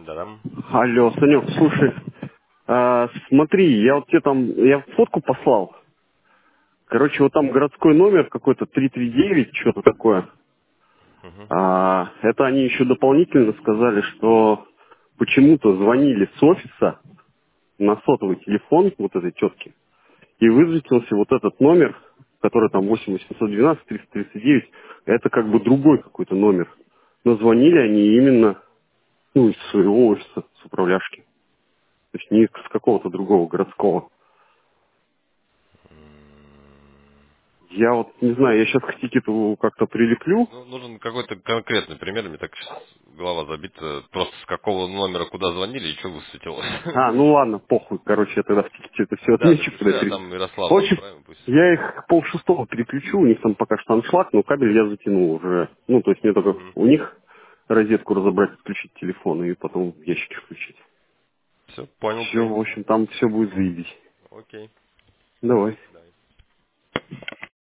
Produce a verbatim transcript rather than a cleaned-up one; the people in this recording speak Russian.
Да-да. Алло, Санек, слушай, а, смотри, я вот тебе там, я фотку послал. Короче, вот там городской номер какой-то три три девять, что-то такое. Мгм. А, это они еще дополнительно сказали, что почему-то звонили с офиса на сотовый телефон вот этой тетки, и высветился вот этот номер, который там восемь восемьсот двенадцать триста тридцать девять, это как бы другой какой-то номер. Но звонили они именно, ну, из своего офиса, с управляшки. То есть не с какого-то другого городского. Я вот не знаю, я сейчас к тикету как-то прилеплю. Ну, нужен какой-то конкретный пример. Мне так щас голова забита. Просто с какого номера куда звонили и что высветилось. А, ну ладно, похуй. Короче, я тогда в тикете это все Да, отмечу, когда напиши, я а пере- там В Ярославу общем, отправим пусть. я их пол шестого переключу, у них там пока что аншлаг, но кабель я затянул уже. Ну, то есть мне только Угу. у них розетку разобрать, отключить телефон и потом в ящики включить. Все, понял, Все, в принял. общем, там все будет заебись. Окей. Давай.